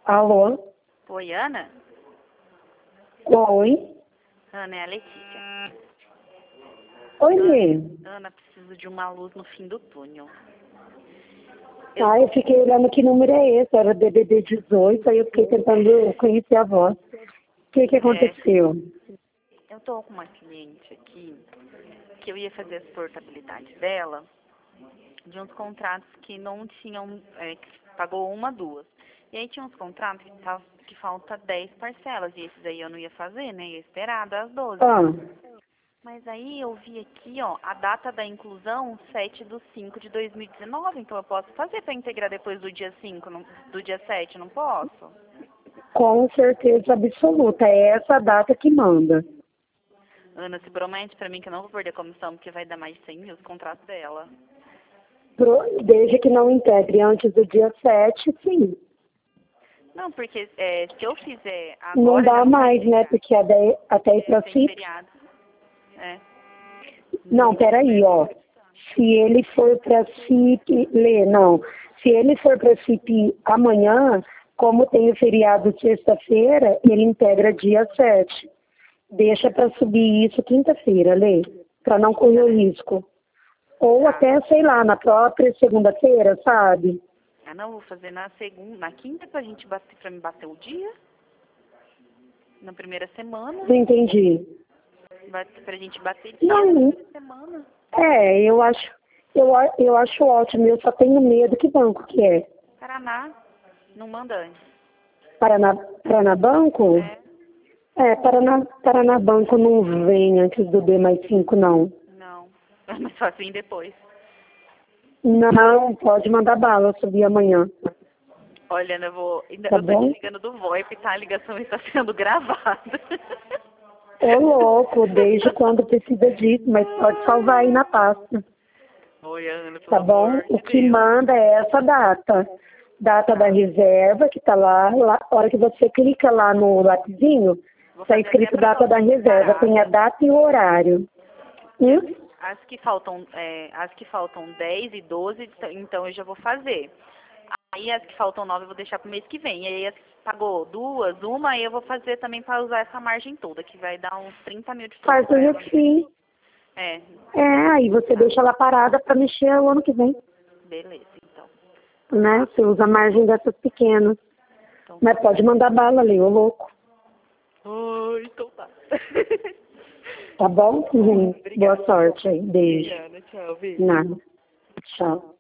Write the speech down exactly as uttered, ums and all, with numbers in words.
Alô? Oi, Ana? Oi? Ana, é a Letícia. Oi, Lê. Ana, preciso de uma luz no fim do túnel. Eu... Ah, eu fiquei olhando que número é esse, era D D D dezoito, aí eu fiquei tentando conhecer a voz. O que que aconteceu? É, eu tô com uma cliente aqui que eu ia fazer as portabilidades dela de uns contratos que não tinham, é, que pagou uma, duas. E aí tinha uns contratos que, tá, que falta dez parcelas, e esses aí eu não ia fazer, né? Ia esperar das doze. Ah. Mas aí eu vi aqui, ó, a data da inclusão, sete de cinco de dois mil e dezenove, então eu posso fazer para integrar depois do dia cinco, não, do dia sete, não posso? Com certeza absoluta, é essa a data que manda. Ana, se promete para mim que eu não vou perder comissão, porque vai dar mais de cem mil os contratos dela. Pro, desde que não integre antes do dia sete, sim. Não, porque é, se eu fizer agora... Não dá não mais, né? Porque até, até ir pra tem C I P... feriado. É. Não, peraí, ó. Se ele for pra C I P... Lê, não. Se ele for pra C I P amanhã, como tem o feriado sexta-feira, ele integra dia sete. Deixa pra subir isso quinta-feira, Lê. Pra não correr o risco. Ou Tá. até, sei lá, na própria segunda-feira, sabe? Ah, não, vou fazer na segunda, na quinta pra gente bater, pra me bater o dia. Na primeira semana. Não entendi. Bate, pra gente bater dia Não. na primeira semana. É, eu acho, eu, a- eu acho ótimo. Eu só tenho medo. Que banco que é? Paraná, não manda antes. Paraná, Paraná Banco? É, É, Paraná, Paraná Banco não vem antes do D mais cinco, não. não. Mas só assim depois. Não, pode mandar bala, eu subir amanhã. Olha, Ana, eu vou. Ainda, Tá eu tô bom? te ligando do VoIP, tá? A ligação está sendo gravada. Ô louco, desde quando precisa disso, mas pode salvar aí na pasta. Oi, Ana, pelo Tá bom? amor O de que Deus. manda é essa data. Data da reserva, que tá lá, lá, a hora que você clica lá no lapisinho, Vou tá fazer até escrito pra data da reserva, tem a data e o horário. Hum? As que faltam, é, as que faltam dez e doze, t- então eu já vou fazer. Aí as que faltam nove eu vou deixar pro mês que vem. E aí as que pagou duas, uma, aí eu vou fazer também para usar essa margem toda, que vai dar uns trinta mil de Faz tudo. o refim. É, É, aí você deixa ela parada para mexer o ano que vem, beleza, então. né? Você usa a margem dessas pequenas. Então Mas tá. pode mandar bala ali, ô louco. Oi, então tá. Tá bom? Uhum. Boa Obrigada. sorte aí. Beijo. Obrigada, tchau, beijo. Nada. Tchau.